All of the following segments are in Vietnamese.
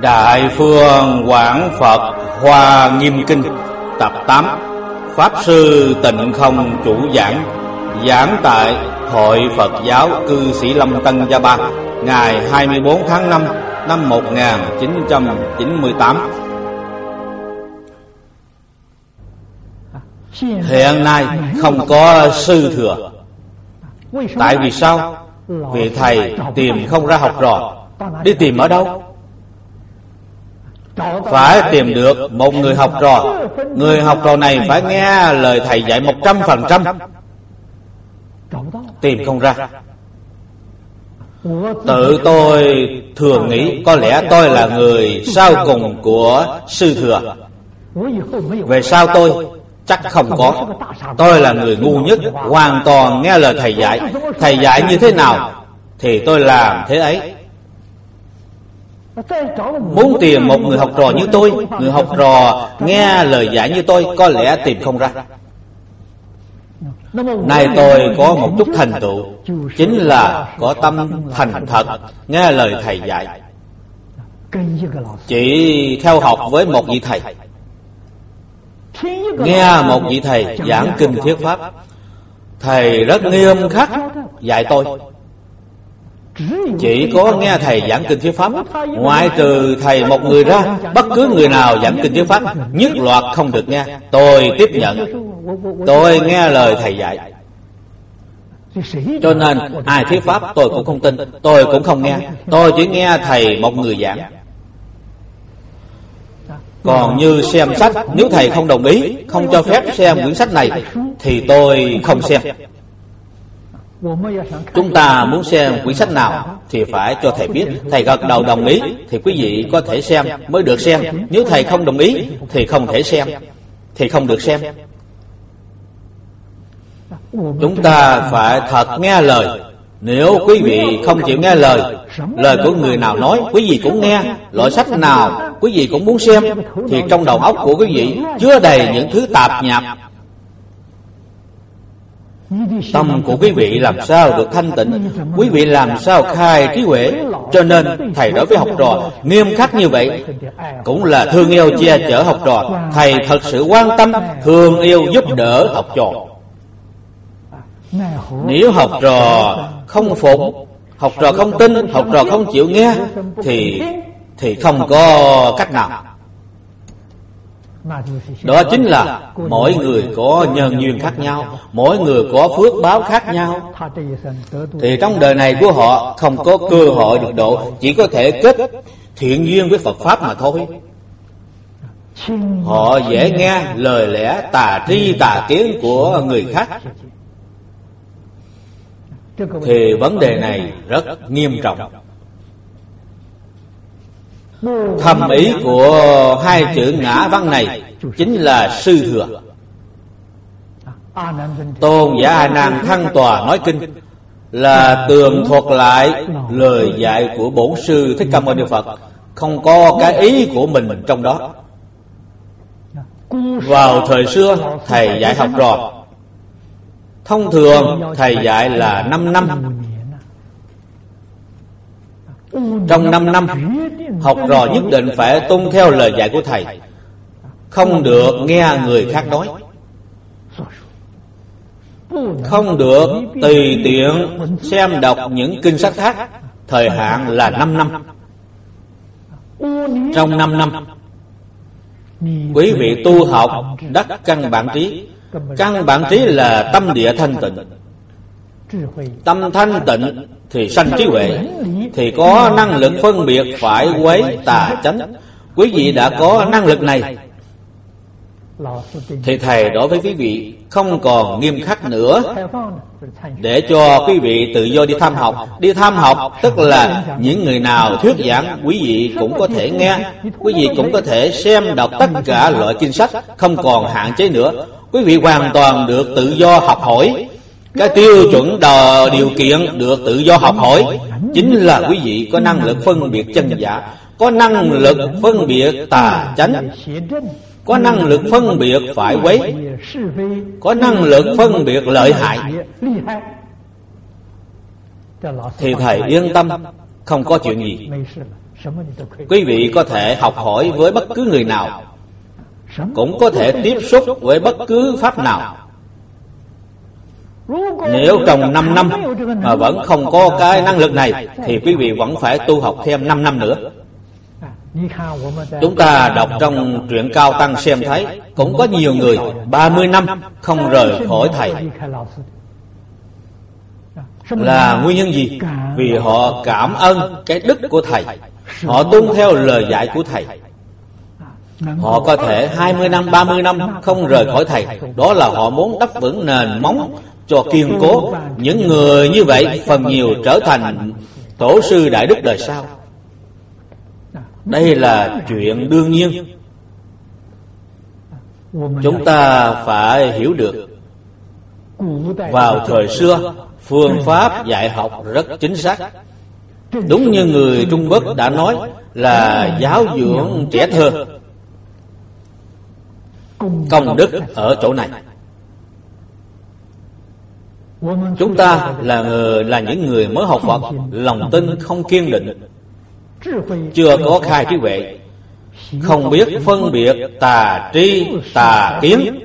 Đại Phương Quảng Phật Hoa Nghiêm Kinh tập 8. Pháp Sư Tịnh Không chủ giảng. Giảng tại Hội Phật giáo Cư Sĩ Lâm Tân Gia Ba, ngày 24 tháng 5 năm 1998. Hiện nay không có sư thừa. Tại vì sao? Vì thầy tìm không ra học trò. Đi tìm ở đâu? Phải tìm được một người học trò. Người học trò này phải nghe lời thầy dạy 100%. Tìm không ra. Tự tôi thường nghĩ có lẽ tôi là người sau cùng của sư thừa. Về sau tôi chắc không có. Tôi là người ngu nhất, hoàn toàn nghe lời thầy dạy. Thầy dạy như thế nào thì tôi làm thế ấy. Muốn tìm một người học trò như tôi, người học trò nghe lời dạy như tôi, có lẽ tìm không ra. Nay tôi có một chút thành tựu, chính là có tâm thành thật nghe lời thầy dạy. Chỉ theo học với một vị thầy, nghe một vị thầy giảng kinh thuyết pháp. Thầy rất nghiêm khắc dạy tôi. Chỉ có nghe thầy giảng kinh thuyết pháp. Ngoại trừ thầy một người ra, bất cứ người nào giảng kinh thuyết pháp nhất loạt không được nghe. Tôi tiếp nhận. Tôi nghe lời thầy dạy. Cho nên ai thuyết pháp tôi cũng không tin, tôi cũng không nghe. Tôi chỉ nghe thầy một người giảng. Còn như xem sách, nếu thầy không đồng ý, không cho phép xem quyển sách này, thì tôi không xem. Chúng ta muốn xem quyển sách nào thì phải cho thầy biết. Thầy gật đầu đồng ý thì quý vị có thể xem, mới được xem. Nếu thầy không đồng ý thì không thể xem, thì không được xem. Chúng ta phải thật nghe lời. Nếu quý vị không chịu nghe lời của người nào nói, quý vị cũng nghe. Loại sách nào quý vị cũng muốn xem, thì trong đầu óc của quý vị chứa đầy những thứ tạp nhạp. Tâm của quý vị làm sao được thanh tịnh, quý vị làm sao khai trí huệ. Cho nên thầy đối với học trò nghiêm khắc như vậy, cũng là thương yêu che chở học trò. Thầy thật sự quan tâm, thương yêu giúp đỡ học trò. Nếu học trò không phục, học trò không tin, học trò không chịu nghe, thì không có cách nào. Đó chính là mỗi người có nhân duyên khác nhau, mỗi người có phước báo khác nhau. Thì trong đời này của họ không có cơ hội được độ, chỉ có thể kết thiện duyên với Phật Pháp mà thôi. Họ dễ nghe lời lẽ tà tri tà kiến của người khác. Thì vấn đề này rất nghiêm trọng. Thầm ý của hai chữ ngã văn này chính là sư thừa. Tôn giả A Nan thăng tòa nói kinh là tường thuật lại lời dạy của bổn sư Thích Ca Mâu Ni Phật, không có cái ý của mình trong đó. Vào thời xưa thầy dạy học trò, thông thường thầy dạy là 5 năm. Trong 5 năm, học trò nhất định phải tuân theo lời dạy của thầy, không được nghe người khác nói, không được tùy tiện xem đọc những kinh sách khác. Thời hạn là 5 năm. Trong 5 năm, quý vị tu học đắc căn bản trí. Căn bản trí là tâm địa thanh tịnh. Tâm thanh tịnh thì sanh trí huệ, thì có năng lực phân biệt phải quấy tà chánh. Quý vị đã có năng lực này thì thầy đối với quý vị không còn nghiêm khắc nữa, để cho quý vị tự do đi tham học. Đi tham học tức là những người nào thuyết giảng quý vị cũng có thể nghe, quý vị cũng có thể xem đọc tất cả loại kinh sách, không còn hạn chế nữa. Quý vị hoàn toàn được tự do học hỏi. Cái tiêu chuẩn điều kiện được tự do học hỏi chính là quý vị có năng lực phân biệt chân giả, có năng lực phân biệt tà chánh, có năng lực phân biệt phải quấy, có năng lực phân biệt lợi hại, thì thầy yên tâm, không có chuyện gì. Quý vị có thể học hỏi với bất cứ người nào, cũng có thể tiếp xúc với bất cứ pháp nào. Nếu trong 5 năm mà vẫn không có cái năng lực này, thì quý vị vẫn phải tu học thêm 5 năm nữa. Chúng ta đọc trong truyện Cao Tăng xem thấy, cũng có nhiều người 30 năm không rời khỏi thầy. Là nguyên nhân gì? Vì họ cảm ơn cái đức của thầy, họ tuân theo lời dạy của thầy. Họ có thể 20 năm, 30 năm không rời khỏi thầy. Đó là họ muốn đắp vững nền móng cho kiên cố. Những người như vậy phần nhiều trở thành tổ sư đại đức đời sau. Đây là chuyện đương nhiên. Chúng ta phải hiểu được, vào thời xưa, phương pháp dạy học rất chính xác. Đúng như người Trung Quốc đã nói là giáo dưỡng trẻ thơ. Công đức ở chỗ này. Chúng ta là những người mới học Phật, lòng tin không kiên định, chưa có khai trí huệ, không biết phân biệt tà tri tà kiến,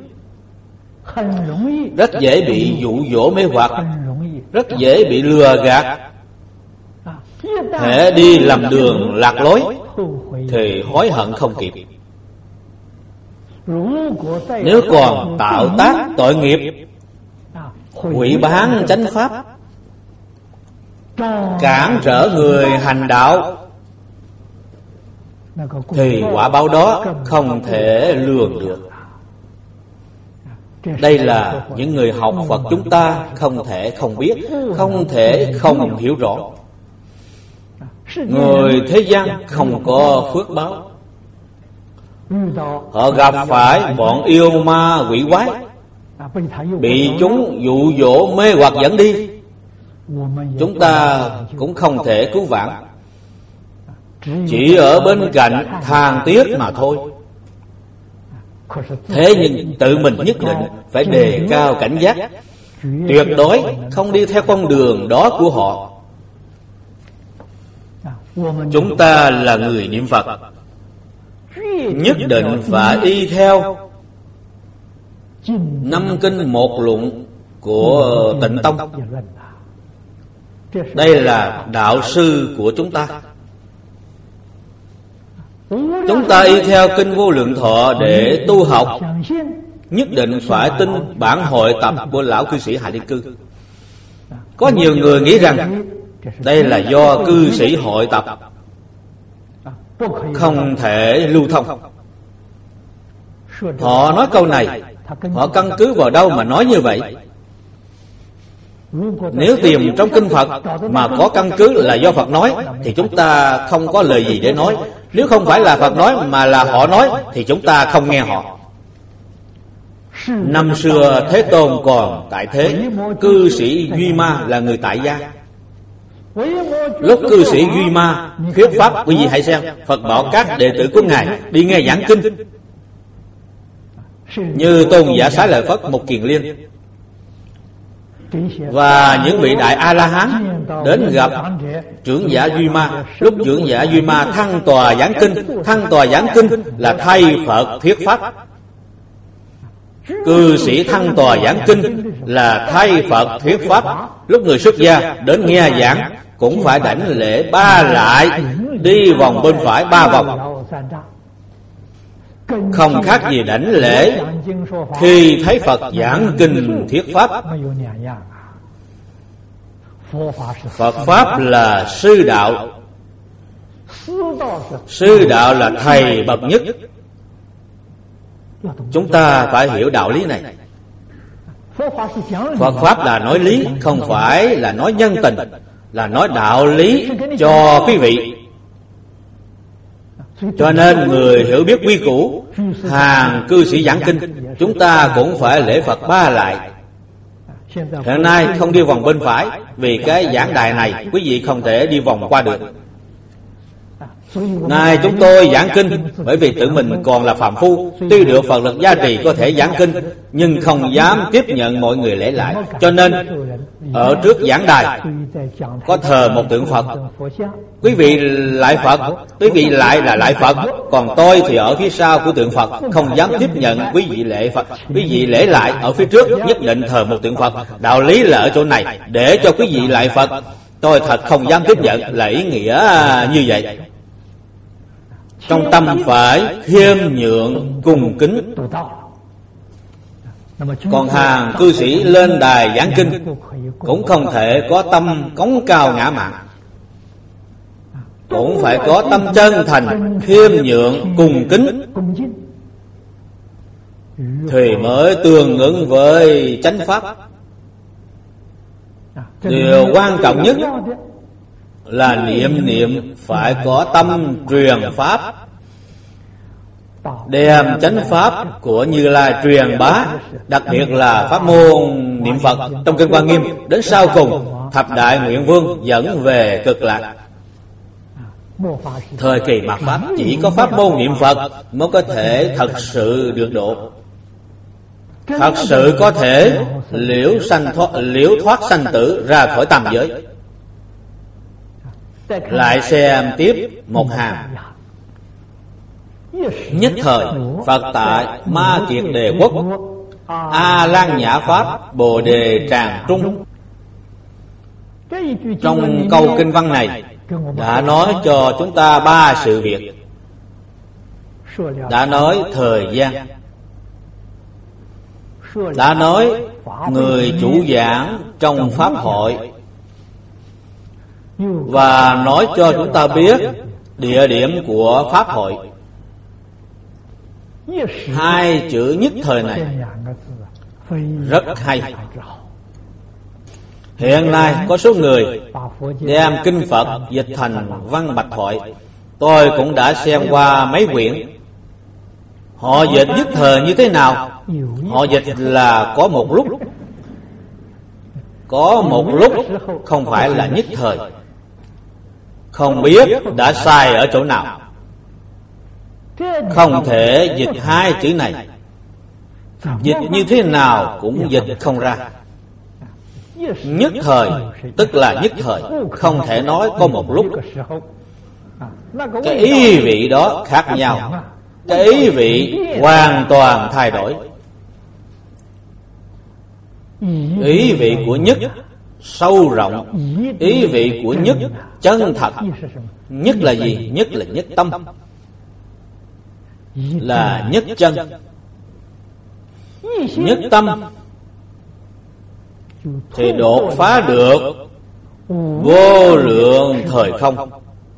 rất dễ bị dụ dỗ mê hoặc, rất dễ bị lừa gạt. Hễ đi lầm đường lạc lối thì hối hận không kịp. Nếu còn tạo tác tội nghiệp, hủy bán chánh pháp, cản trở người hành đạo, thì quả báo đó không thể lường được. Đây là những người học Phật chúng ta không thể không biết, không thể không hiểu rõ. Người thế gian không có phước báo. Họ gặp phải bọn yêu ma quỷ quái, bị chúng dụ dỗ mê hoặc dẫn đi. Chúng ta cũng không thể cứu vãn, chỉ ở bên cạnh than tiếc mà thôi. Thế nhưng tự mình nhất định phải đề cao cảnh giác, tuyệt đối không đi theo con đường đó của họ. Chúng ta là người niệm Phật, nhất định phải y theo 5 kinh 1 luận của Tịnh Tông. Đây là đạo sư của chúng ta. Chúng ta y theo kinh Vô Lượng Thọ để tu học, nhất định phải tin bản hội tập của lão cư sĩ Hà Liên Cư. Có nhiều người nghĩ rằng đây là do cư sĩ hội tập, không thể lưu thông. Họ nói câu này, họ căn cứ vào đâu mà nói như vậy? Nếu tìm trong kinh Phật mà có căn cứ là do Phật nói, thì chúng ta không có lời gì để nói. Nếu không phải là Phật nói mà là họ nói, thì chúng ta không nghe họ. Năm xưa Thế Tôn còn tại thế, cư sĩ Duy Ma là người tại gia. Lúc cư sĩ Duy Ma thuyết pháp, quý vị hãy xem, Phật bảo các đệ tử của Ngài đi nghe giảng kinh, như Tôn giả Xá Lợi Phất, Mục Kiền Liên và những vị đại A-la-hán đến gặp trưởng giả Duy Ma. Lúc trưởng giả Duy Ma thăng tòa giảng kinh, thăng tòa giảng kinh là thay Phật thuyết pháp. Cư sĩ thăng tòa giảng kinh là thay Phật thuyết pháp. Lúc người xuất gia đến nghe giảng cũng phải đảnh lễ 3 lại, đi vòng bên phải 3 vòng, không khác gì đảnh lễ khi thấy Phật giảng kinh thuyết pháp. Phật pháp là sư đạo, sư đạo là thầy bậc nhất. Chúng ta phải hiểu đạo lý này. Phật pháp là nói lý, không phải là nói nhân tình, là nói đạo lý cho quý vị. Cho nên người hiểu biết quy củ, hàng cư sĩ giảng kinh, chúng ta cũng phải lễ Phật 3 lại. Hiện nay không đi vòng bên phải, vì cái giảng đài này quý vị không thể đi vòng qua được. Nay chúng tôi giảng kinh bởi vì tự mình còn là phàm phu, tuy được Phật lực gia trì có thể giảng kinh, nhưng không dám tiếp nhận mọi người lễ lại. Cho nên ở trước giảng đài có thờ một tượng Phật. Quý vị lại Phật, quý vị lại là lại Phật, còn tôi thì ở phía sau của tượng Phật, không dám tiếp nhận quý vị lễ Phật. Quý vị lễ lại ở phía trước nhất định thờ một tượng Phật. Đạo lý là ở chỗ này, để cho quý vị lại Phật. Tôi thật không dám tiếp nhận, là ý nghĩa như vậy. Trong tâm phải khiêm nhượng cung kính. Còn hàng cư sĩ lên đài giảng kinh cũng không thể có tâm cống cao ngã mạn, cũng phải có tâm chân thành khiêm nhượng cung kính thì mới tương ứng với chánh pháp. Điều quan trọng nhất là niệm phải có tâm truyền pháp, đem chánh pháp của Như Lai truyền bá, đặc biệt là pháp môn niệm Phật trong kinh Hoa Nghiêm. Đến sau cùng thập đại nguyện vương dẫn về cực lạc. Thời kỳ mạt pháp chỉ có pháp môn niệm Phật mới có thể thật sự được độ, thật sự có thể liễu thoát sanh tử ra khỏi tam giới. Lại xem tiếp một hàng. Nhất thời Phật tại Ma Kiệt Đề Quốc, A Lan Nhã Pháp Bồ Đề Tràng Trung. Trong câu kinh văn này đã nói cho chúng ta ba sự việc. Đã nói thời gian, đã nói người chủ giảng trong pháp hội, và nói cho chúng ta biết địa điểm của pháp hội. Hai chữ nhất thời này rất hay. Hiện nay có số người đem kinh Phật dịch thành văn bạch thoại. Tôi cũng đã xem qua mấy quyển. Họ dịch nhất thời như thế nào? Họ dịch là có một lúc, có một lúc, không phải là nhất thời. Không biết đã sai ở chỗ nào. Không thể dịch hai chữ này. Dịch như thế nào cũng dịch không ra. Nhất thời tức là nhất thời, không thể nói có một lúc. Cái ý vị đó khác nhau, cái ý vị hoàn toàn thay đổi. Ý vị của nhất sâu rộng, ý vị của nhất chân thật. Nhất là gì? Nhất là nhất tâm, là nhất chân. Nhất tâm thì đột phá được vô lượng thời không.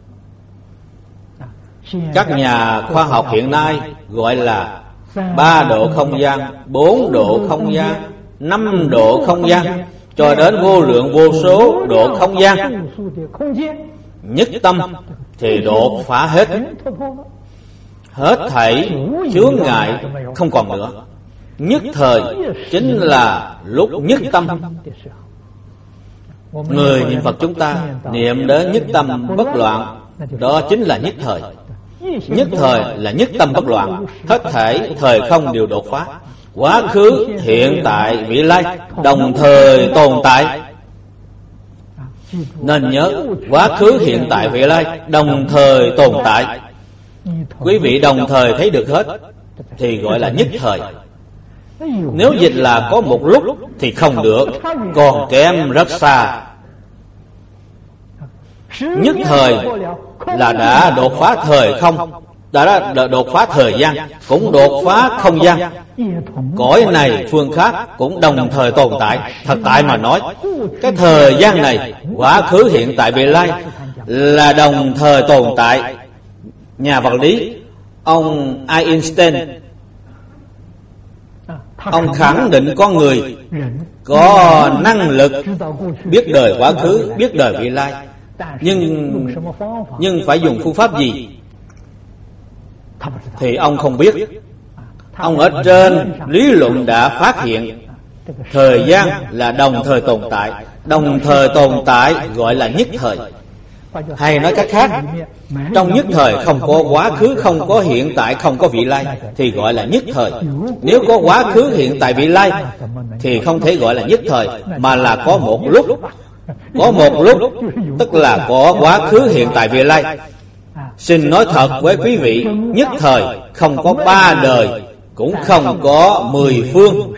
Các nhà khoa học hiện nay gọi là 3 độ không gian, 4 độ không gian, 5 độ không gian, cho đến vô lượng vô số độ không gian. Nhất tâm thì đột phá hết, hết thảy chướng ngại không còn nữa. Nhất thời chính là lúc nhất tâm. Người niệm Phật chúng ta niệm đến nhất tâm bất loạn, đó chính là nhất thời. Nhất thời là nhất tâm bất loạn, hết thảy thời không đều đột phá. Quá khứ, hiện tại, vị lai đồng thời tồn tại. Nên nhớ, quá khứ, hiện tại, vị lai đồng thời tồn tại. Quý vị đồng thời thấy được hết thì gọi là nhất thời. Nếu dịch là có một lúc thì không được, còn kém rất xa. Nhất thời là đã đột phá thời không, đã đột phá thời gian, cũng đột phá không gian. Cõi này phương khác cũng đồng thời tồn tại. Thật tại mà nói, cái thời gian này, quá khứ, hiện tại, vị lai là đồng thời tồn tại. Nhà vật lý ông Einstein, ông khẳng định con người có năng lực biết đời quá khứ, biết đời vị lai. Nhưng phải dùng phương pháp gì thì ông không biết. Ông ở trên lý luận đã phát hiện thời gian là đồng thời tồn tại. Đồng thời tồn tại gọi là nhất thời. Hay nói cách khác, trong nhất thời không có quá khứ, không có hiện tại, không có vị lai thì gọi là nhất thời. Nếu có quá khứ, hiện tại, vị lai thì không thể gọi là nhất thời, mà là có một lúc. Có một lúc tức là có quá khứ, hiện tại, vị lai. Xin nói thật với quý vị, nhất thời không có 3 đời, cũng không có 10 phương.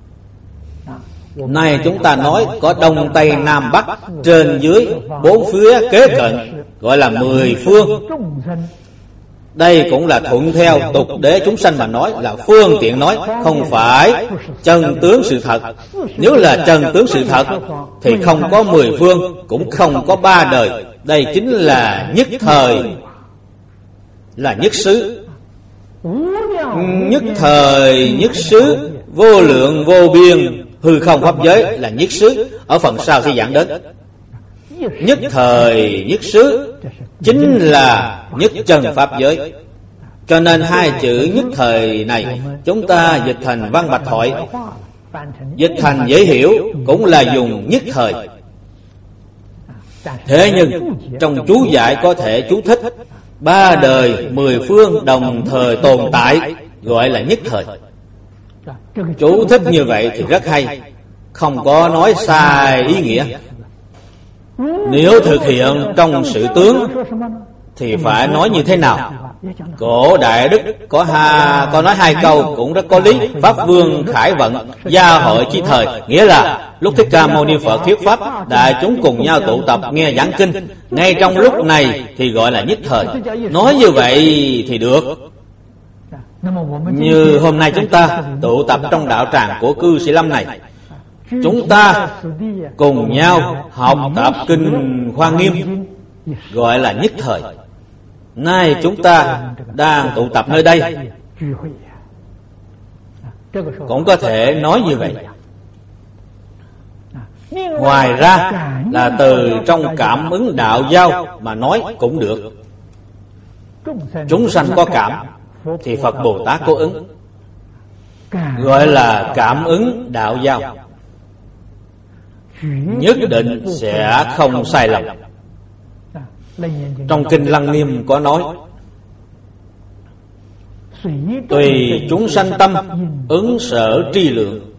Nay chúng ta nói có Đông Tây Nam Bắc, trên dưới 4 phía kế cận, gọi là 10 phương. Đây cũng là thuận theo tục đế chúng sanh mà nói, là phương tiện nói, không phải chân tướng sự thật. Nếu là chân tướng sự thật thì không có 10 phương, cũng không có 3 đời. Đây chính là nhất thời, là nhất xứ. Nhất thời nhất xứ, vô lượng vô biên hư không pháp giới là nhất xứ. Ở phần sau sẽ giảng đến. Nhất thời nhất xứ chính là nhất chân pháp giới. Cho nên 2 chữ nhất thời này chúng ta dịch thành văn bạch thoại, dịch thành dễ hiểu cũng là dùng nhất thời. Thế nhưng trong chú giải có thể chú thích 3 đời 10 phương đồng thời tồn tại, gọi là nhất thời. Chú thích như vậy thì rất hay, không có nói sai ý nghĩa. Nếu thực hiện trong sự tướng thì phải nói như thế nào? Cổ Đại Đức có nói 2 câu cũng rất có lý. Pháp Vương khải vận, gia hội chi thời, nghĩa là lúc Thích Ca Mâu Ni Phật thuyết pháp, đại chúng cùng nhau tụ tập nghe giảng kinh, ngay trong lúc này thì gọi là nhất thời. Nói như vậy thì được. Như hôm nay chúng ta tụ tập trong đạo tràng của cư Sĩ Lâm này, chúng ta cùng nhau học tập kinh Hoa Nghiêm, gọi là nhất thời. Nay chúng ta đang tụ tập nơi đây, cũng có thể nói như vậy. Ngoài ra là từ trong cảm ứng đạo giao mà nói cũng được. Chúng sanh có cảm thì Phật Bồ Tát có ứng, gọi là cảm ứng đạo giao, nhất định sẽ không sai lầm. Trong kinh Lăng Nghiêm có nói, tùy chúng sanh tâm ứng sở tri lượng,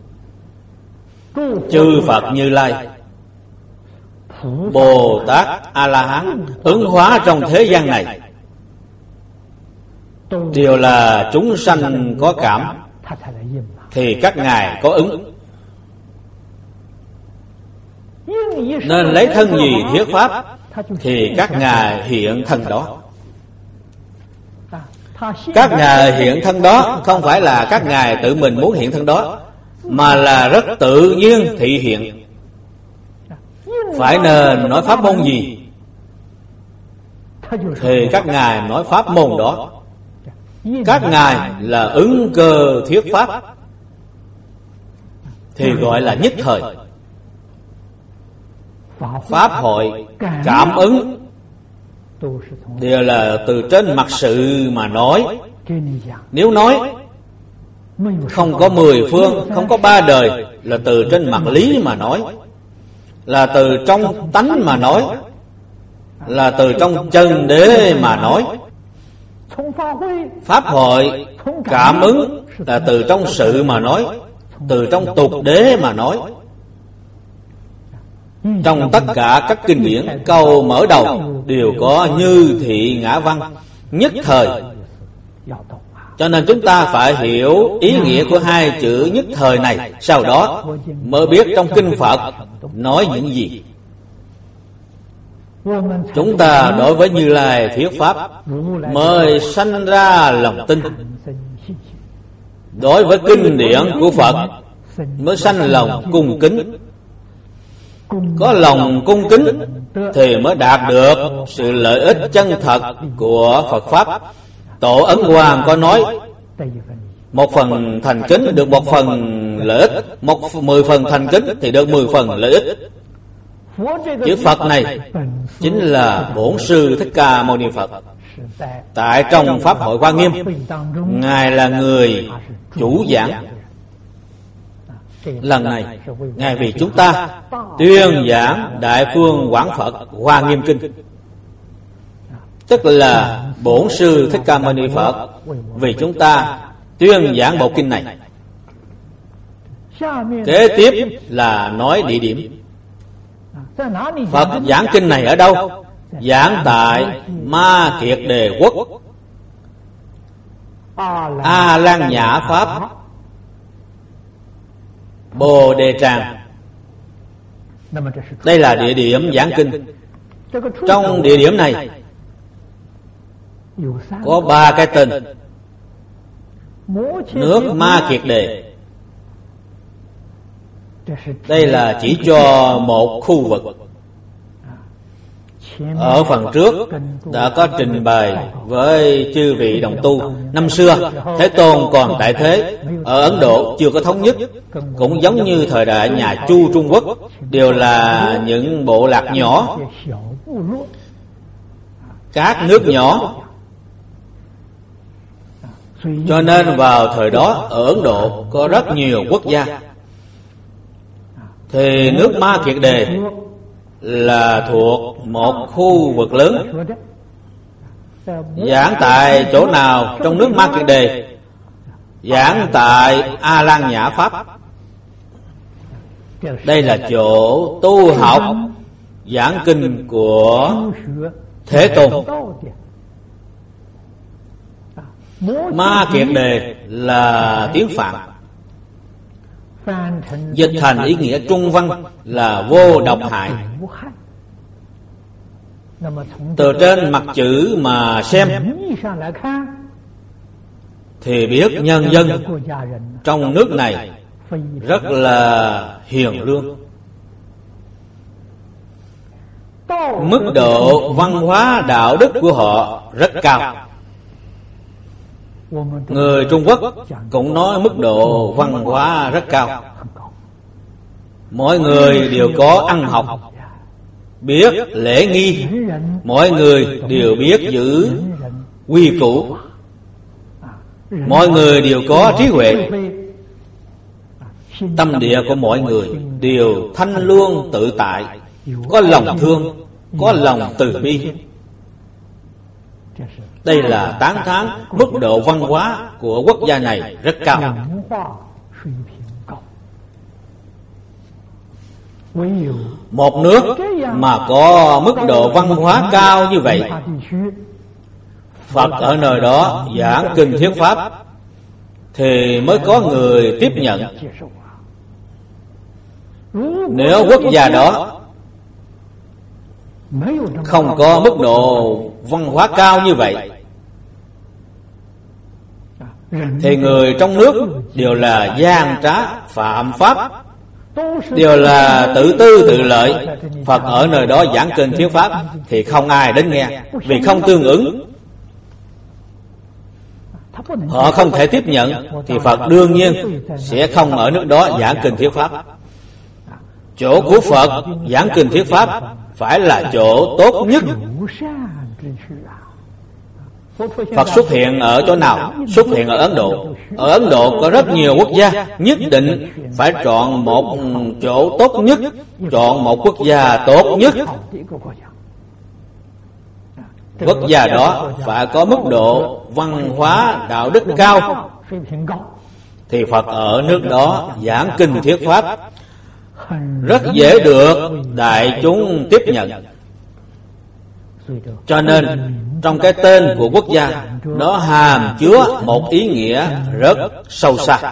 chư Phật Như Lai, Bồ Tát A La Hán ứng hóa trong thế gian này đều là chúng sanh có cảm, thì các ngài có ứng. Nên lấy thân gì thuyết pháp thì các ngài hiện thân đó. Các ngài hiện thân đó không phải là các ngài tự mình muốn hiện thân đó, mà là rất tự nhiên thị hiện. Phải nên nói pháp môn gì thì các ngài nói pháp môn đó. Các ngài là ứng cơ thuyết pháp thì gọi là nhất thời. Pháp hội cảm ứng đều là từ trên mặt sự mà nói. Nếu nói không có 10 phương, không có 3 đời, là từ trên mặt lý mà nói, là từ trong tánh mà nói, là từ trong chân đế mà nói. Pháp hội cảm ứng là từ trong sự mà nói, từ trong tục đế mà nói. Trong tất cả các kinh điển, câu mở đầu đều có như thị ngã văn, nhất thời. Cho nên chúng ta phải hiểu ý nghĩa của 2 chữ nhất thời này, sau đó mới biết trong kinh Phật nói những gì. Chúng ta đối với Như Lai thuyết pháp mới sanh ra lòng tin. Đối với kinh điển của Phật mới sanh lòng cung kính. Có lòng cung kính thì mới đạt được sự lợi ích chân thật của Phật Pháp. Tổ Ấn Hoàng có nói, 1 phần thành kính được 1 phần lợi ích, 10 phần thành kính thì được 10 phần lợi ích. Chữ Phật này chính là Bổn Sư Thích Ca Mâu Ni Phật. Tại trong Pháp hội Hoa Nghiêm, Ngài là người chủ giảng. Lần này Ngài vì chúng ta tuyên giảng Đại Phương Quảng Phật Hoa Nghiêm Kinh. tức là Bổn Sư Thích Ca Mâu Ni Phật vì chúng ta tuyên giảng bộ kinh này. Kế tiếp là nói địa điểm. Phật giảng kinh này ở đâu? Giảng tại Ma Kiệt Đề Quốc, A Lan Nhã Pháp, Bồ Đề Tràng. Đây là địa điểm giảng kinh. Trong địa điểm này có 3 cái tên: nước Ma Kiệt Đề. Đây là chỉ cho một khu vực. Ở phần trước đã có trình bày với chư vị đồng tu. Năm xưa Thế Tôn còn tại thế, ở Ấn Độ chưa có thống nhất, cũng giống như thời đại nhà Chu Trung Quốc, đều là những bộ lạc nhỏ, các nước nhỏ. Cho nên vào thời đó ở Ấn Độ có rất nhiều quốc gia. Thì nước Ma Kiệt Đề là thuộc một khu vực lớn. Giảng tại chỗ nào trong nước Ma Kiệt Đề? Giảng tại A Lan Nhã Pháp. Đây là chỗ tu học giảng kinh của Thế Tôn. Ma Kiệt Đề là tiếng Phạn, dịch thành ý nghĩa trung văn là vô độc hại. Từ trên mặt chữ mà xem thì biết nhân dân trong nước này rất là hiền lương. Mức độ văn hóa đạo đức của họ rất cao. Người Trung Quốc cũng nói mức độ văn hóa rất cao. Mỗi người đều có ăn học, biết lễ nghi, mỗi người đều biết giữ quy củ, mọi người đều có trí huệ. Tâm địa của mọi người đều thanh luông tự tại, có lòng thương, có lòng từ bi. Đây là tán thán mức độ văn hóa của quốc gia này rất cao. Một nước mà có mức độ văn hóa cao như vậy, Phật ở nơi đó giảng kinh thuyết pháp thì mới có người tiếp nhận. Nếu quốc gia đó không có mức độ văn hóa cao như vậy thì người trong nước đều là gian trá phạm pháp, đều là tự tư tự lợi. Phật ở nơi đó giảng kinh thuyết pháp thì không ai đến nghe, vì không tương ứng. Họ không thể tiếp nhận thì Phật đương nhiên sẽ không ở nước đó giảng kinh thuyết pháp. Chỗ của Phật giảng kinh thuyết pháp phải là chỗ tốt nhất. Phật xuất hiện ở chỗ nào? Xuất hiện ở Ấn Độ. Ở Ấn Độ có rất nhiều quốc gia, nhất định phải chọn một chỗ tốt nhất, chọn một quốc gia tốt nhất. Quốc gia đó phải có mức độ văn hóa đạo đức cao thì Phật ở nước đó giảng kinh thuyết pháp rất dễ được đại chúng tiếp nhận. Cho nên trong cái tên của quốc gia nó hàm chứa một ý nghĩa rất sâu xa.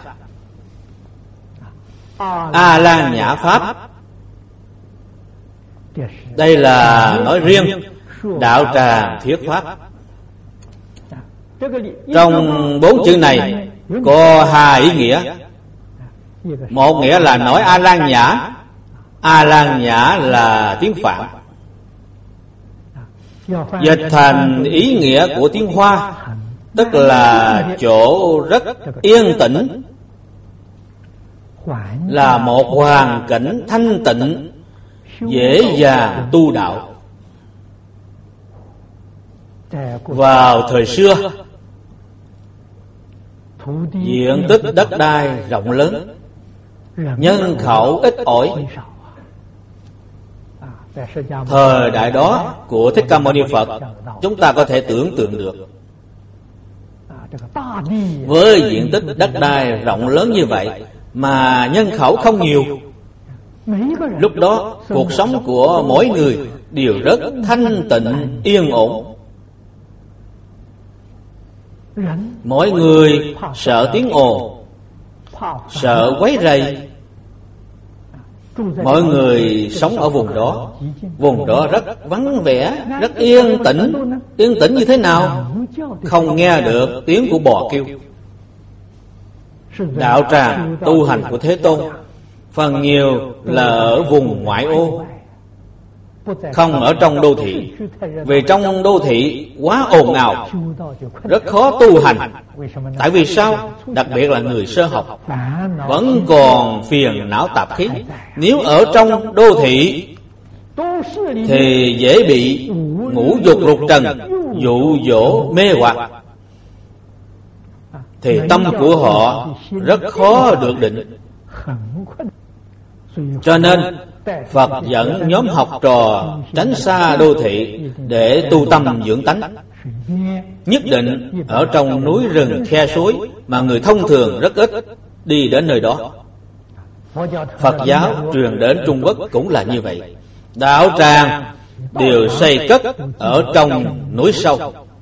A Lan Nhã Pháp, đây là nói riêng đạo tràng thuyết pháp. Trong 4 chữ này có 2 ý nghĩa. Một nghĩa là nói A Lan Nhã. A Lan Nhã là tiếng Phạn, dịch thành ý nghĩa của tiếng Hoa tức là chỗ rất yên tĩnh, là một hoàn cảnh thanh tịnh, dễ dàng tu đạo. Vào thời xưa, diện tích đất đai rộng lớn, nhân khẩu ít ỏi, Thời đại đó của Thích Ca Mâu Ni Phật, chúng ta có thể tưởng tượng được. Với diện tích đất đai rộng lớn như vậy mà nhân khẩu không nhiều, lúc đó cuộc sống của mỗi người đều rất thanh tịnh yên ổn. Mỗi người sợ tiếng ồn, sợ quấy rầy. Mọi người sống ở vùng đó rất vắng vẻ, rất yên tĩnh. Yên tĩnh như thế nào? Không nghe được tiếng của bò kêu. Đạo tràng tu hành của Thế Tôn phần nhiều là ở vùng ngoại ô, không ở trong đô thị. Vì trong đô thị quá ồn ào, rất khó tu hành. Tại vì sao? Đặc biệt là người sơ học vẫn còn phiền não tạp khí. Nếu ở trong đô thị thì dễ bị ngũ dục lục trần dụ dỗ mê hoặc, thì tâm của họ rất khó được định. Cho nên Phật dẫn nhóm học trò tránh xa đô thị để tu tâm dưỡng tánh. Nhất định ở trong núi rừng khe suối mà người thông thường rất ít đi đến nơi đó. Phật giáo truyền đến Trung Quốc cũng là như vậy. Đạo tràng đều xây cất ở trong núi sâu.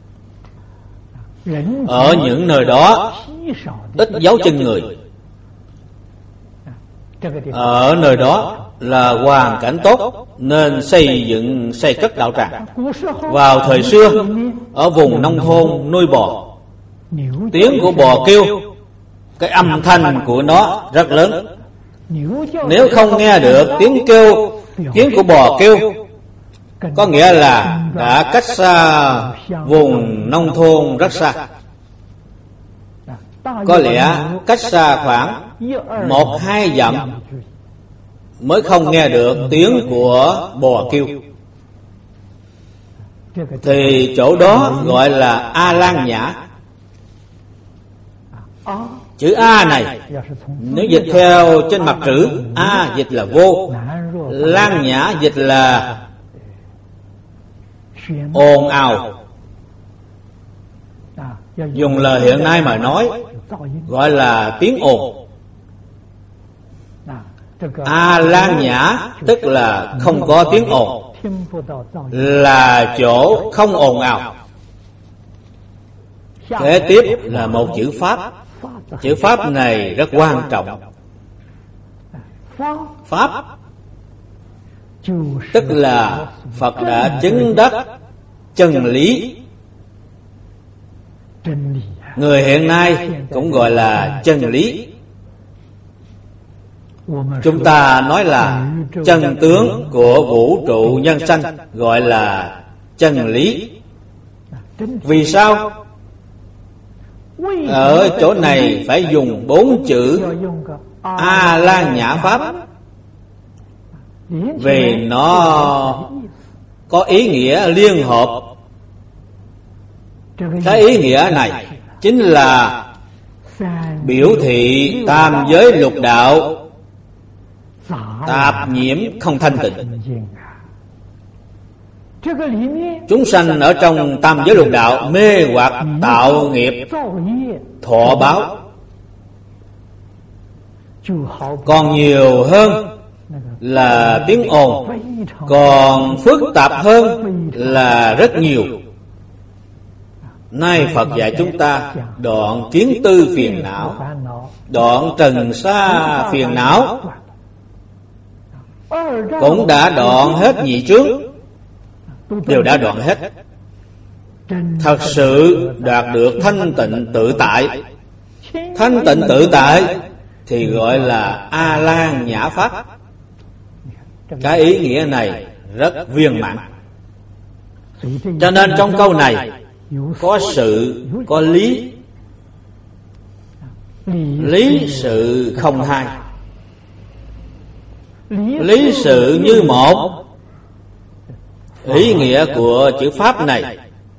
Ở những nơi đó ít dấu chân người. Ở nơi đó là hoàn cảnh tốt nên xây cất đạo tràng. Vào thời xưa, ở vùng nông thôn nuôi bò, tiếng của bò kêu, cái âm thanh của nó rất lớn. Nếu không nghe được tiếng của bò kêu, có nghĩa là đã cách xa vùng nông thôn rất xa. Có lẽ cách xa khoảng 1-2 dặm mới không nghe được tiếng của bò kêu. Thì chỗ đó gọi là A Lan Nhã. Chữ A này nếu dịch theo trên mặt chữ, A dịch là vô, Lan Nhã dịch là ồn ào. Dùng lời hiện nay mà nói, gọi là tiếng ồn. A Lan Nhã tức là không có tiếng ồn, là chỗ không ồn ào. Kế tiếp là một chữ Pháp. Chữ Pháp này rất quan trọng. Pháp tức là Phật đã chứng đắc chân lý. Người hiện nay cũng gọi là chân lý. Chúng ta nói là chân tướng của vũ trụ nhân sanh, gọi là chân lý. Vì sao? Ở chỗ này phải dùng 4 chữ A Lan Nhã Pháp, vì nó có ý nghĩa liên hợp. Cái ý nghĩa này chính là biểu thị tam giới lục đạo tạp nhiễm không thanh tịnh. Chúng sanh ở trong tam giới lục đạo mê hoặc tạo nghiệp thọ báo còn nhiều hơn là tiếng ồn, còn phức tạp hơn là rất nhiều. Nay Phật dạy chúng ta đoạn kiến tư phiền não, đoạn trần sa phiền não, cũng đã đoạn hết nhị chướng, đều đã đoạn hết. Thật sự đạt được thanh tịnh tự tại. Thanh tịnh tự tại thì gọi là A Lan Nhã Pháp. Cái ý nghĩa này rất viên mãn. Cho nên trong câu này có sự, có lý. Lý sự không hai. Lý sự như một. Ý nghĩa của chữ Pháp này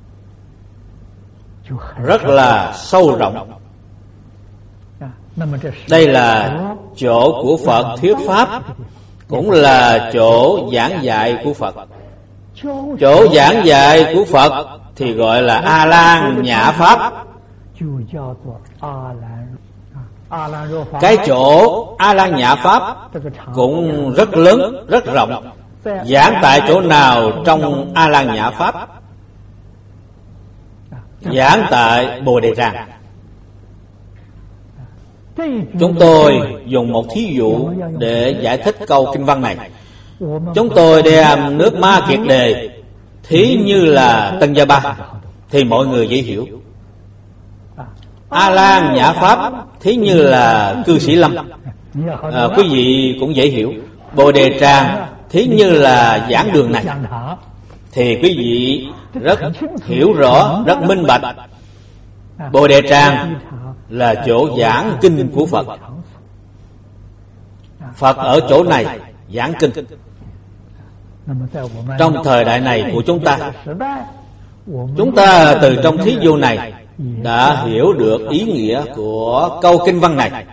rất là sâu rộng. Đây là chỗ của Phật thuyết Pháp cũng là chỗ giảng dạy của Phật. Chỗ giảng dạy của Phật thì gọi là A-lan Nhã Pháp. Cái chỗ A-lan Nhã Pháp cũng rất lớn, rất rộng. Giảng tại chỗ nào trong A-lan Nhã Pháp? Giảng tại Bồ Đề Tràng. Chúng tôi dùng một thí dụ để giải thích câu kinh văn này. Chúng tôi đem nước Ma Kiệt Đề thí như là Tân Gia Ba thì mọi người dễ hiểu. A-lan Nhã Pháp thí như là Cư Sĩ Lâm, quý vị cũng dễ hiểu. Bồ Đề Tràng thí như là giảng đường này thì quý vị rất hiểu rõ, rất minh bạch. Bồ Đề Tràng là chỗ giảng kinh của Phật. Phật ở chỗ này giảng kinh. Trong thời đại này của chúng ta từ trong thí dụ này đã hiểu được ý nghĩa của câu kinh văn này.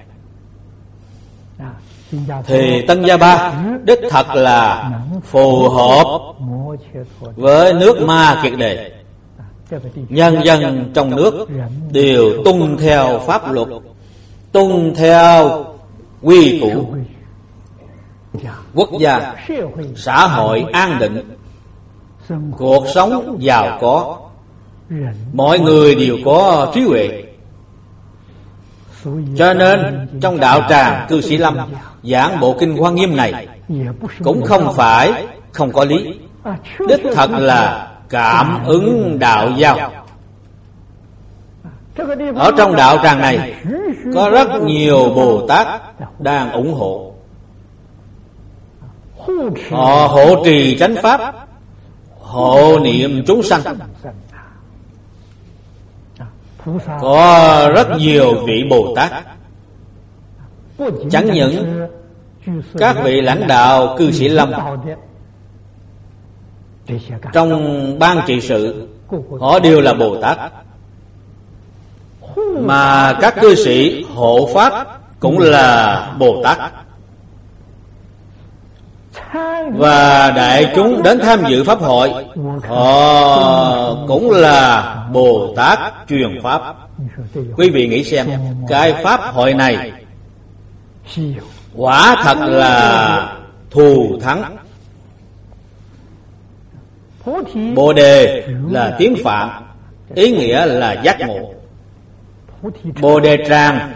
Thì Tân Gia Ba đích thật là phù hợp với nước Ma Kiệt Đề. Nhân dân trong nước đều tuân theo pháp luật, tuân theo quy củ. Quốc gia, xã hội an định, cuộc sống giàu có, mọi người đều có trí huệ. Cho nên trong đạo tràng Cư Sĩ Lâm giảng bộ kinh Hoa Nghiêm này cũng không phải không có lý. Đích thật là cảm ứng đạo giao. Ở trong đạo tràng này có rất nhiều Bồ Tát đang ủng hộ. Họ hộ trì chánh pháp, hộ niệm chúng sanh. Có rất nhiều vị Bồ Tát. Chẳng những các vị lãnh đạo Cư Sĩ Lâm trong ban trị sự, họ đều là Bồ Tát. Mà các cư sĩ hộ pháp cũng là Bồ Tát. Và đại chúng đến tham dự pháp hội, họ cũng là Bồ Tát truyền pháp. Quý vị nghĩ xem, cái pháp hội này quả thật là thù thắng. Bồ Đề là tiếng Phạn, ý nghĩa là giác ngộ. Bồ Đề Tràng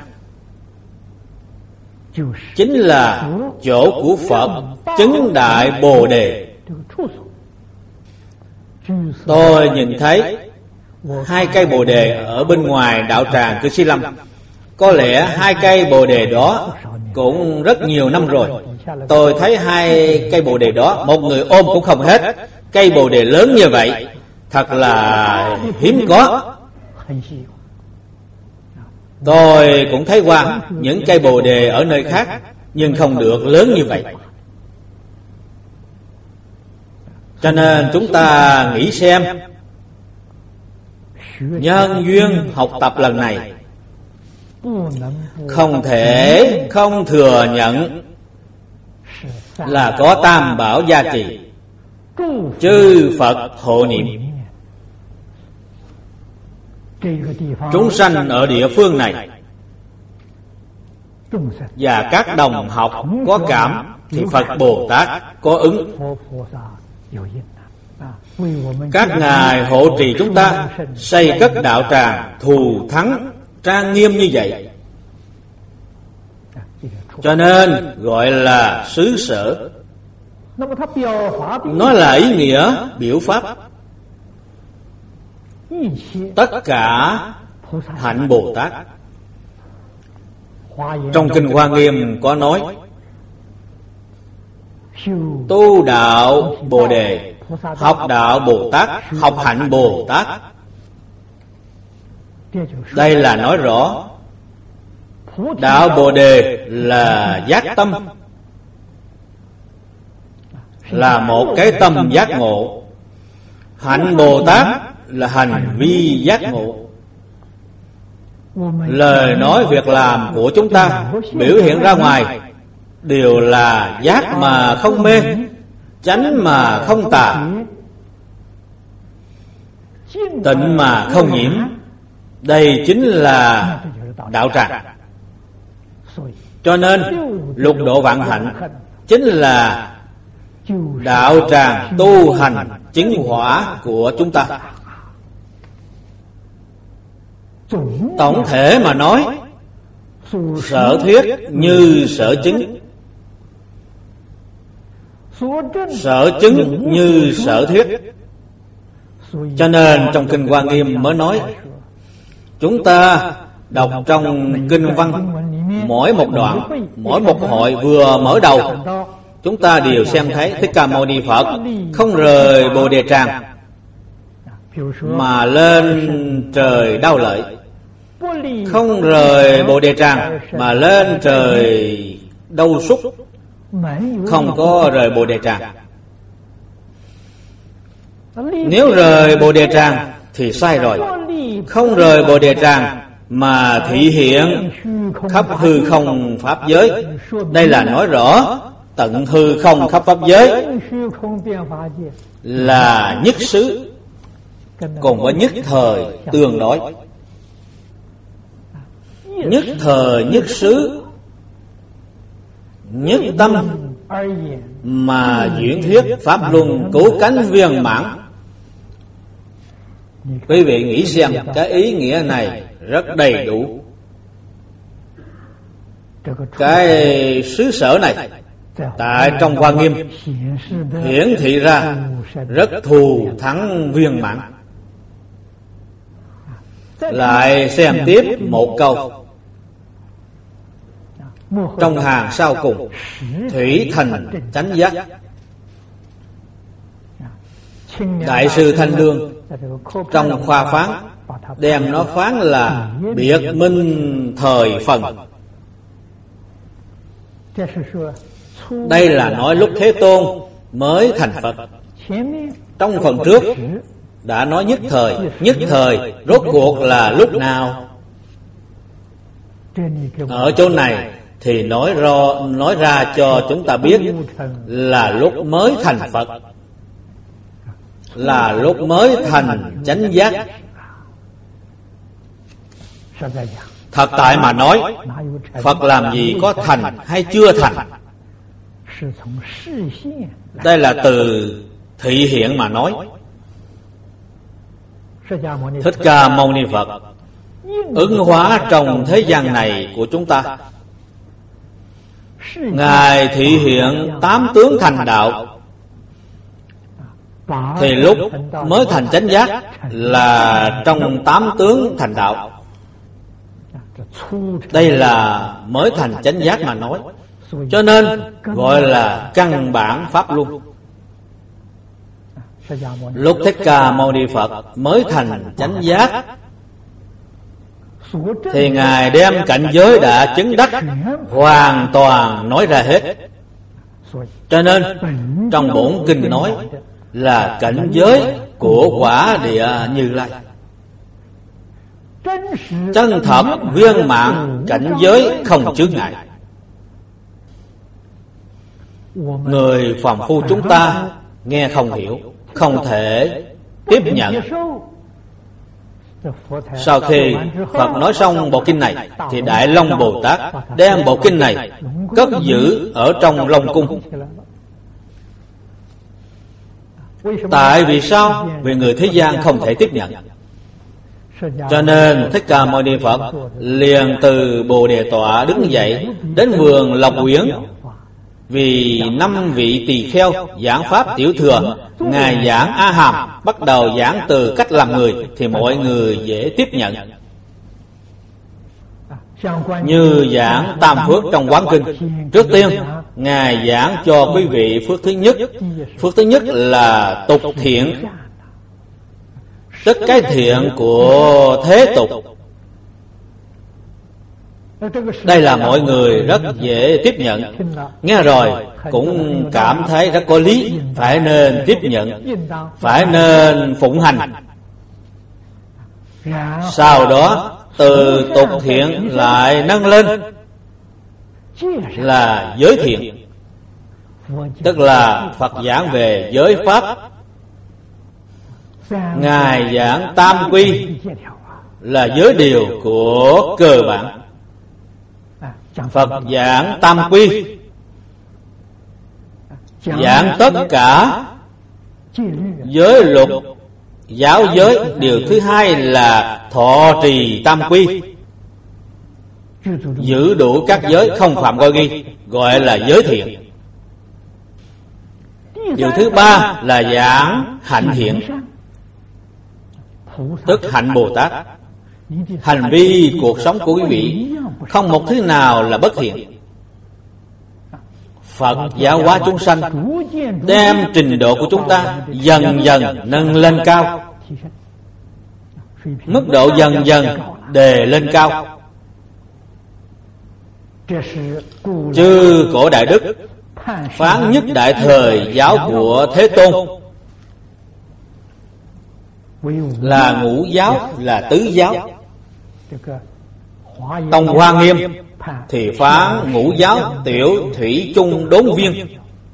chính là chỗ của Phật chứng đại Bồ Đề. Tôi nhìn thấy 2 cây Bồ Đề ở bên ngoài đạo tràng Cư Sĩ Lâm. Có lẽ 2 cây Bồ Đề đó cũng rất nhiều năm rồi. Tôi thấy 2 cây Bồ Đề đó, một người ôm cũng không hết. Cây Bồ Đề lớn như vậy thật là hiếm có. Tôi cũng thấy qua những cây Bồ Đề ở nơi khác, nhưng không được lớn như vậy. Cho nên chúng ta nghĩ xem, nhân duyên học tập lần này không thể không thừa nhận là có Tam Bảo gia trì, chư Phật hộ niệm. Chúng sanh ở địa phương này và các đồng học có cảm thì Phật Bồ Tát có ứng. Các ngài hộ trì chúng ta xây cất đạo tràng thù thắng trang nghiêm như vậy, cho nên gọi là xứ sở. Nó là ý nghĩa biểu pháp. Tất cả hạnh Bồ Tát. Trong kinh Hoa Nghiêm có nói, tu đạo Bồ Đề, học đạo Bồ Tát, học hạnh Bồ Tát. Đây là nói rõ đạo Bồ Đề là giác tâm, là một cái tâm giác ngộ. Hạnh Bồ Tát là hành vi giác ngộ. Lời nói việc làm của chúng ta biểu hiện ra ngoài đều là giác mà không mê, chánh mà không tà, tịnh mà không nhiễm. Đây chính là đạo tràng. Cho nên lục độ vạn hạnh chính là đạo tràng tu hành chứng hỏa của chúng ta. Tổng thể mà nói, sở thuyết như sở chứng, sở chứng như sở thuyết. Cho nên trong Kinh Hoa Nghiêm mới nói, chúng ta đọc trong kinh văn, mỗi một đoạn, mỗi một hội vừa mở đầu, chúng ta đều xem thấy Thích Ca Mâu Ni Phật không rời Bồ Đề Tràng mà lên trời Đao Lợi, không rời Bồ Đề Tràng mà lên trời Đâu Súc, không có rời Bồ Đề Tràng. Nếu rời Bồ Đề Tràng thì sai rồi. Không rời Bồ Đề Tràng mà thị hiện khắp hư không pháp giới. Đây là nói rõ tận hư không khắp pháp giới là nhất xứ cùng với nhất thời tương đối. Nhất thời nhất xứ, nhất tâm mà diễn thuyết pháp luân cứu cánh viên mãn. Quý vị nghĩ xem, cái ý nghĩa này rất đầy đủ. Cái xứ sở này tại trong Hoa Nghiêm hiển thị ra rất thù thắng viên mãn. Lại xem tiếp một câu trong hàng sau cùng, thủy thành chánh giác. Đại sư Thanh Lương trong khoa phán đem nó phán là biệt minh thời phần. Đây là nói lúc Thế Tôn mới thành Phật. Trong phần trước đã nói nhất thời rốt cuộc là lúc nào? Ở chỗ này thì nói ra cho chúng ta biết là lúc mới thành Phật, là lúc mới thành chánh giác. Thật tại mà nói, Phật làm gì có thành hay chưa thành? Đây là từ thị hiện mà nói. Thích Ca Mâu Ni Phật ứng hóa trong thế gian này của chúng ta. Ngài thị hiện 8 tướng thành đạo, thì lúc mới thành chánh giác là trong 8 tướng thành đạo. Đây là mới thành chánh giác mà nói, cho nên gọi là căn bản pháp luân. Lúc Thích Ca Mâu Ni Phật mới thành chánh giác thì Ngài đem cảnh giới đã chứng đắc hoàn toàn nói ra hết. Cho nên trong bổn kinh nói là cảnh giới của quả địa Như Lai, chân thật viên mãn cảnh giới không chướng ngại. Người phàm phu chúng ta nghe không hiểu, không thể tiếp nhận. Sau khi Phật nói xong bộ kinh này thì Đại Long Bồ Tát đem bộ kinh này cất giữ ở trong Long Cung. Tại vì sao? Vì người thế gian không thể tiếp nhận. Cho nên Thích Ca Mâu Ni Phật liền từ Bồ Đề Tọa đứng dậy đến vườn Lộc Uyển, vì 5 vị tỳ kheo giảng pháp tiểu thừa. Ngài giảng A Hàm, bắt đầu giảng từ cách làm người thì mọi người dễ tiếp nhận. Như giảng Tam Phước trong Quán Kinh, trước tiên Ngài giảng cho quý vị phước thứ nhất. Phước thứ nhất là tục thiện, tức cái thiện của thế tục. Đây là mọi người rất dễ tiếp nhận. Nghe rồi cũng cảm thấy rất có lý, phải nên tiếp nhận, phải nên phụng hành. Sau đó từ tục thiện lại nâng lên, là giới thiện, tức là Phật giảng về giới pháp. Ngài giảng tam quy là giới điều của cơ bản. Phật giảng tam quy, giảng tất cả giới luật, giáo giới. Điều thứ hai là thọ trì tam quy, giữ đủ các giới không phạm coi nghi, gọi là giới thiện. Điều thứ ba là giảng hạnh thiện, tức hạnh Bồ Tát. Hành vi cuộc sống của quý vị không một thứ nào là bất thiện. Phật giáo hóa chúng sanh, đem trình độ của chúng ta dần dần nâng lên cao, mức độ dần dần đề lên cao. Chư cổ đại đức phán nhất đại thời giáo của Thế Tôn là ngũ giáo, là tứ giáo. Tông Hoa Nghiêm thì phán ngũ giáo tiểu thủy chung đốn viên,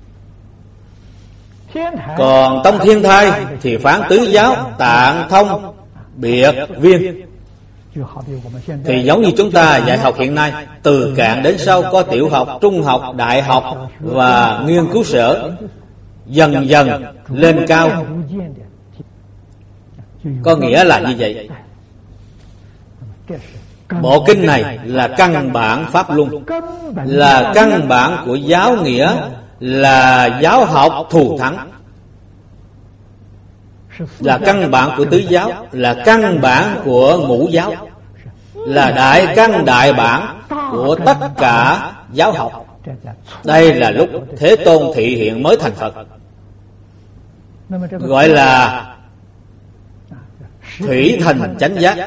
còn Tông Thiên Thai thì phán tứ giáo tạng thông biệt viên. Thì giống như chúng ta dạy học hiện nay, từ cạn đến sâu có tiểu học, trung học, đại học và nghiên cứu sở, dần dần lên cao. Có nghĩa là như vậy. Bộ kinh này là căn bản pháp luân, là căn bản của giáo nghĩa, là giáo học thù thắng, là căn bản của tứ giáo, là căn bản của ngũ giáo, là đại căn đại bản của tất cả giáo học. Đây là lúc Thế Tôn thị hiện mới thành Phật, gọi là thủy thành chánh giác.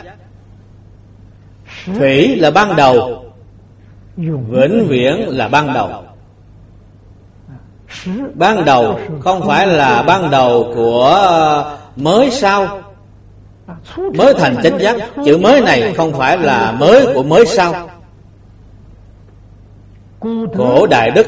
Thủy là ban đầu, vĩnh viễn là ban đầu. Ban đầu không phải là ban đầu của mới sau, mới thành chánh giác. Chữ mới này không phải là mới của mới sau. Cổ đại đức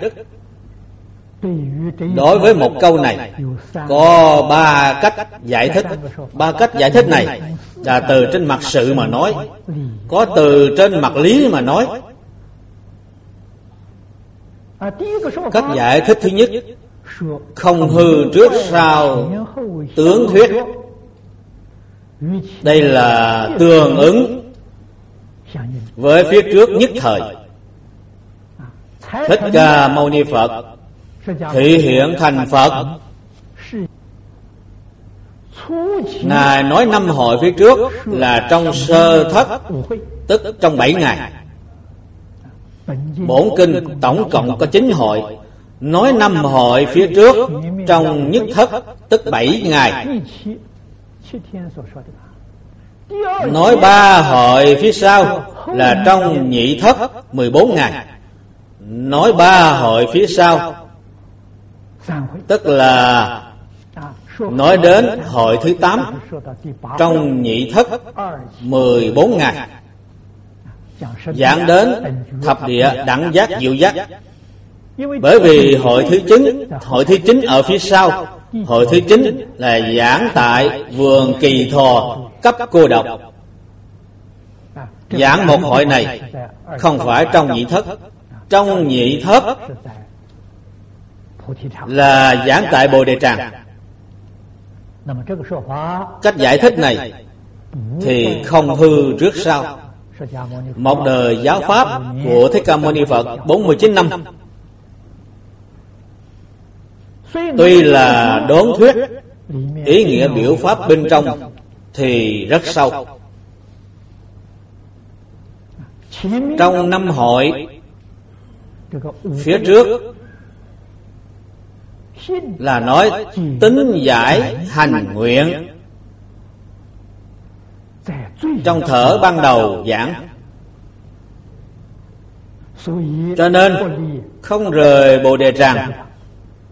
đối với một câu này có ba cách giải thích. Ba cách giải thích này là từ trên mặt sự mà nói, có từ trên mặt lý mà nói. Cách giải thích thứ nhất, không hư trước sau tướng thuyết. Đây là tương ứng với phía trước nhất thời. Thích Ca Mâu Ni Phật thị hiện thành Phật, Ngài nói 5 hội phía trước là trong sơ thất, tức trong 7 ngày. Bổn kinh tổng cộng có 9 hội, nói 5 hội phía trước trong nhất thất, tức 7 ngày. Nói 3 hội phía sau là trong nhị thất 14 ngày. Nói 3 hội phía sau, tức là nói đến hội thứ 8 trong nhị thất 14 ngày, giảng đến thập địa đẳng giác diệu giác. Bởi vì hội thứ 9 ở phía sau. Hội thứ 9 là giảng tại vườn Kỳ Thọ cấp cô độc. Giảng một hội này không phải trong nhị thất. Trong nhị thất là giảng tại Bồ Đề Tràng. Cách giải thích này thì không hư trước sau. Một đời giáo pháp của Thích Ca Mâu Ni Phật 49 năm. Tuy là đốn thuyết, ý nghĩa biểu pháp bên trong thì rất sâu. Trong 5 hội phía trước là nói tính giải hành nguyện. Trong thở ban đầu giảng, cho nên không rời Bồ Đề Tràng.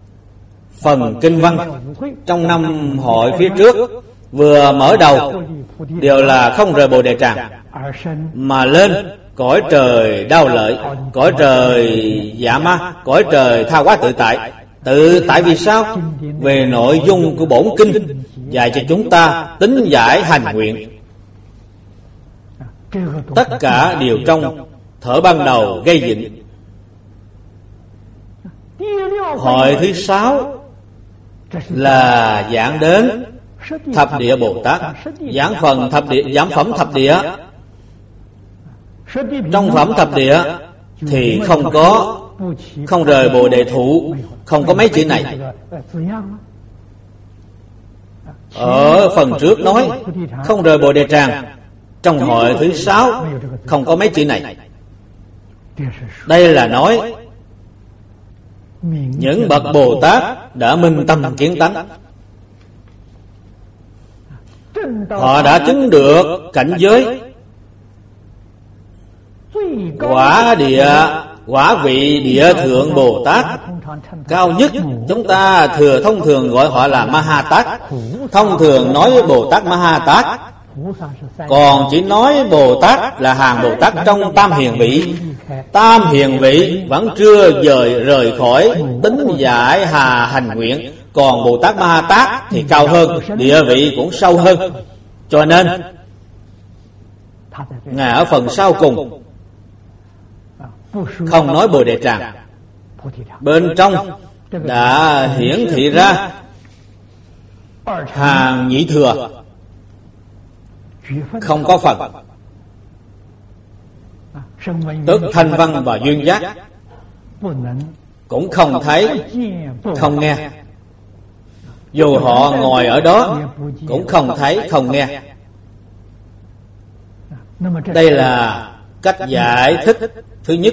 Phần kinh văn trong 5 hội phía trước vừa mở đầu đều là không rời Bồ Đề Tràng mà lên cõi trời Đao Lợi, cõi trời Dạ Ma, cõi trời Tha Hóa Tự Tại. Tự tại vì sao? Về nội dung của bổn kinh dạy cho chúng ta tính giải hành nguyện. Tất cả đều trong thở ban đầu gây dựng. Hội thứ 6 là giảng đến Thập Địa Bồ Tát, giảng phẩm Thập Địa. Trong phẩm Thập Địa thì không rời Bồ Đề Thụ, không có mấy chữ này. Ở phần trước nói không rời Bồ Đề Tràng, trong hội thứ 6 không có mấy chữ này. Đây là nói những bậc Bồ Tát đã minh tâm kiến tánh, họ đã chứng được cảnh giới quả vị địa thượng Bồ Tát cao nhất. Chúng ta thông thường gọi họ là Ma Ha Tát. Thông thường nói với Bồ Tát Ma Ha Tát, còn chỉ nói Bồ Tát là hàng Bồ Tát trong Tam Hiền Vị. Tam Hiền Vị vẫn chưa rời khỏi tính giải hành nguyện. Còn Bồ Tát Ma Ha Tát thì cao hơn, địa vị cũng sâu hơn. Cho nên Ngài ở phần sau cùng không nói Bồ Đề Tràng, bên trong đã hiển thị ra hàng nhị thừa, không có phần, tức thanh văn và duyên giác, cũng không thấy, không nghe. Dù họ ngồi ở đó cũng không thấy, không nghe. Đây là cách giải thích thứ nhất.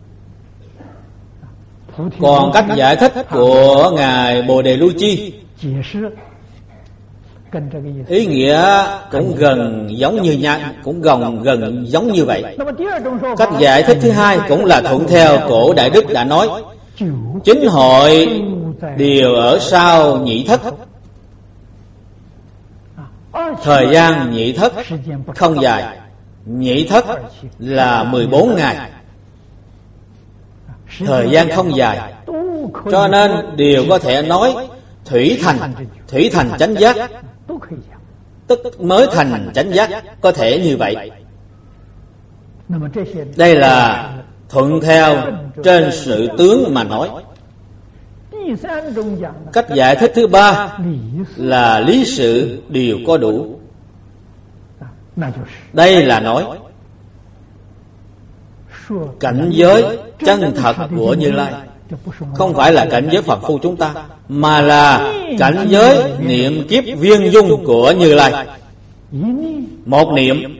Còn cách giải thích của Ngài Bồ Đề Lưu Chi, ý nghĩa cũng gần giống như nhau, cũng gần giống như vậy. Cách giải thích thứ hai cũng là thuận theo cổ Đại Đức đã nói, 9 hội đều ở sau nhị thất. Thời gian nhị thất không dài, nhị thất là 14 ngày, thời gian không dài, cho nên đều có thể nói thủy thành chánh giác, tức mới thành chánh giác, có thể như vậy. Đây là thuận theo trên sự tướng mà nói. Cách giải thích thứ 3 là lý sự đều có đủ. Đây là nói cảnh giới chân thật của Như Lai, không phải là cảnh giới phàm phu chúng ta, mà là cảnh giới niệm kiếp viên dung của Như Lai. Một niệm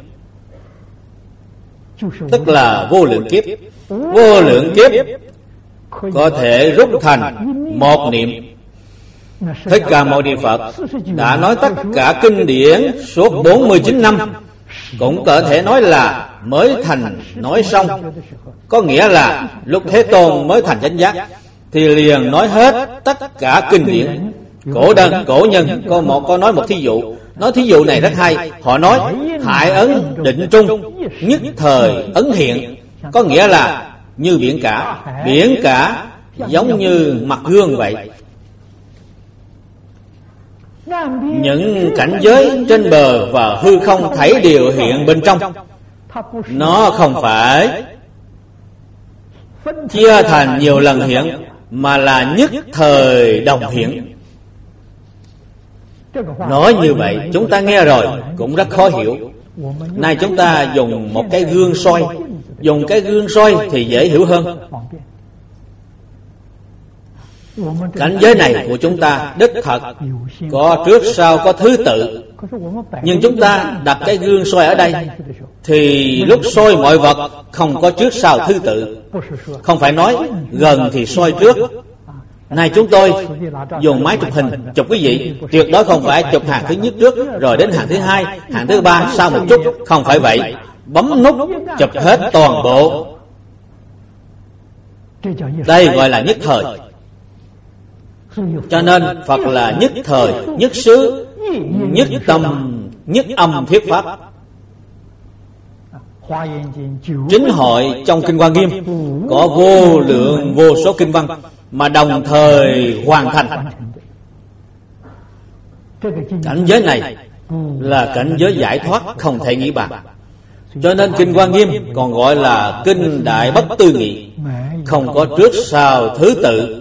tức là vô lượng kiếp. Vô lượng kiếp có thể rút thành một niệm. Thích Ca Mâu Ni Phật đã nói tất cả kinh điển suốt 49 năm cũng có thể nói là mới thành nói xong. Có nghĩa là lúc Thế Tôn mới thành chánh giác thì liền nói hết tất cả kinh điển. Cổ nhân có nói một thí dụ. Nói thí dụ này rất hay. Họ nói hại ấn định trung, nhất thời ấn hiện. Có nghĩa là như biển cả. Biển cả giống như mặt gương vậy. Những cảnh giới trên bờ và hư không thảy đều hiện bên trong. Nó không phải chia thành nhiều lần hiện, mà là nhất thời đồng hiện. Nói như vậy chúng ta nghe rồi cũng rất khó hiểu. Nay chúng ta dùng một cái gương soi. Dùng cái gương soi thì dễ hiểu hơn. Cảnh giới này của chúng ta đích thật có trước sau, có thứ tự. Nhưng chúng ta đặt cái gương soi ở đây thì lúc soi mọi vật không có trước sau thứ tự. Không phải nói gần thì soi trước. Nay chúng tôi dùng máy chụp hình chụp quý vị, tuyệt đối không phải chụp hàng thứ nhất trước rồi đến hàng thứ hai, hàng thứ ba sau một chút. Không phải vậy. Bấm nút chụp hết toàn bộ. Đây gọi là nhất thời. Cho nên Phật là nhất thời, nhất xứ, nhất tâm nhất âm thuyết pháp. Chính hội trong Kinh Hoa Nghiêm có vô lượng vô số kinh văn mà đồng thời hoàn thành. Cảnh giới này là cảnh giới giải thoát không thể nghĩ bàn. Cho nên Kinh Hoa Nghiêm còn gọi là Kinh Đại Bất Tư Nghị, không có trước sau thứ tự.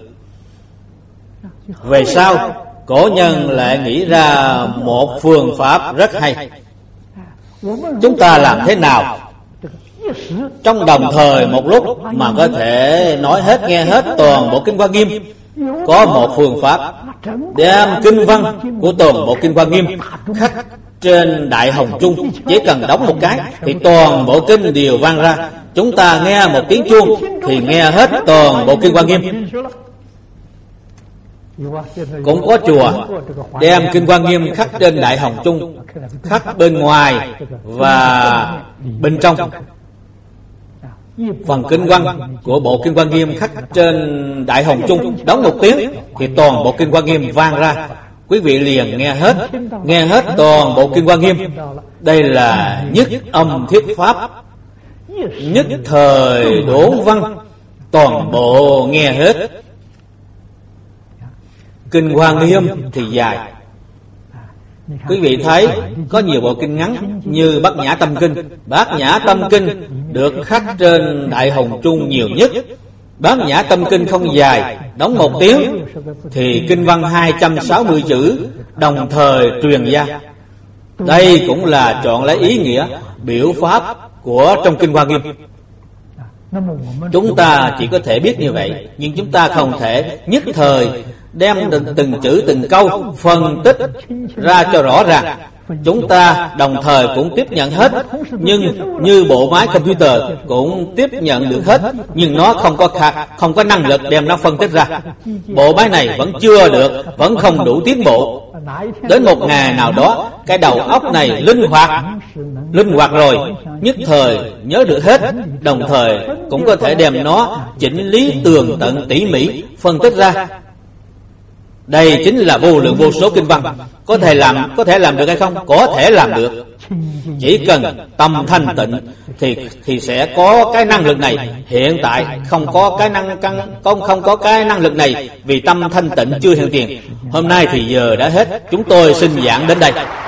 Về sau cổ nhân lại nghĩ ra một phương pháp rất hay. Chúng ta làm thế nào trong đồng thời một lúc mà có thể nói hết nghe hết toàn bộ Kinh Hoa Nghiêm? Có một phương pháp đem kinh văn của toàn bộ Kinh Hoa Nghiêm khắc trên Đại Hồng Trung, chỉ cần đóng một cái thì toàn bộ kinh đều vang ra. Chúng ta nghe một tiếng chuông thì nghe hết toàn bộ Kinh Hoa Nghiêm. Cũng có chùa đem Kinh Hoa Nghiêm khắc trên Đại Hồng Trung, khắc bên ngoài và bên trong. Phần kinh văn của bộ Kinh Hoa Nghiêm khắc trên Đại Hồng Trung đóng một tiếng thì toàn bộ Kinh Hoa Nghiêm vang ra. Quý vị liền nghe hết toàn bộ Kinh Hoa Nghiêm. Đây là nhất âm thuyết pháp, nhất thời đốn văn, toàn bộ nghe hết. Kinh Hoa Nghiêm thì dài. Quý vị thấy có nhiều bộ kinh ngắn như Bát Nhã Tâm Kinh. Bát Nhã Tâm Kinh được khắc trên Đại Hồng Trung nhiều nhất. Bát Nhã Tâm Kinh không dài, đóng một tiếng thì kinh văn 260 chữ đồng thời truyền ra. Đây cũng là chọn lấy ý nghĩa biểu pháp của trong Kinh Hoa Nghiêm. Chúng ta chỉ có thể biết như vậy, nhưng chúng ta không thể nhất thời đem từng chữ từng câu phân tích ra cho rõ ràng. Chúng ta đồng thời cũng tiếp nhận hết, nhưng như bộ máy computer cũng tiếp nhận được hết, nhưng nó không có năng lực đem nó phân tích ra. Bộ máy này vẫn chưa được, vẫn không đủ tiến bộ. Đến một ngày nào đó, cái đầu óc này linh hoạt rồi, nhất thời nhớ được hết, đồng thời cũng có thể đem nó chỉnh lý tường tận tỉ mỉ phân tích ra. Đây chính là vô lượng vô số kinh văn. Có thể làm được hay không? Có thể làm được. Chỉ cần tâm thanh tịnh thì sẽ có cái năng lực này. Hiện tại không có cái năng lực này vì tâm thanh tịnh chưa hiện tiền. Hôm nay thì giờ đã hết. Chúng tôi xin giảng đến đây.